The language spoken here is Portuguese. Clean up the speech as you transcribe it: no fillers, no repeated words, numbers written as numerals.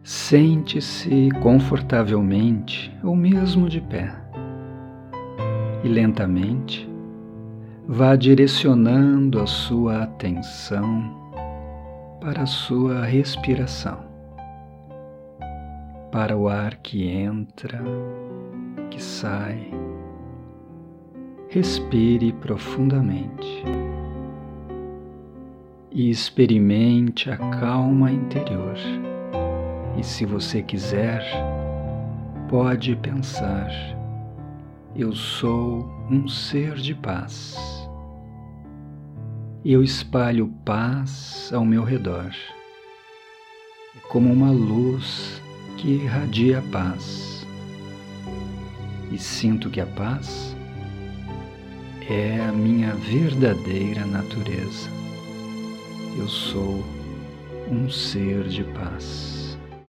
Sente-se confortavelmente ou mesmo de pé e lentamente vá direcionando a sua atenção para a sua respiração, para o ar que entra, que sai. Respire profundamente e experimente a calma interior. E se você quiser, pode pensar: eu sou um ser de paz. Eu espalho paz ao meu redor. É como uma luz que irradia paz. E sinto que a paz é a minha verdadeira natureza. Eu sou um ser de paz.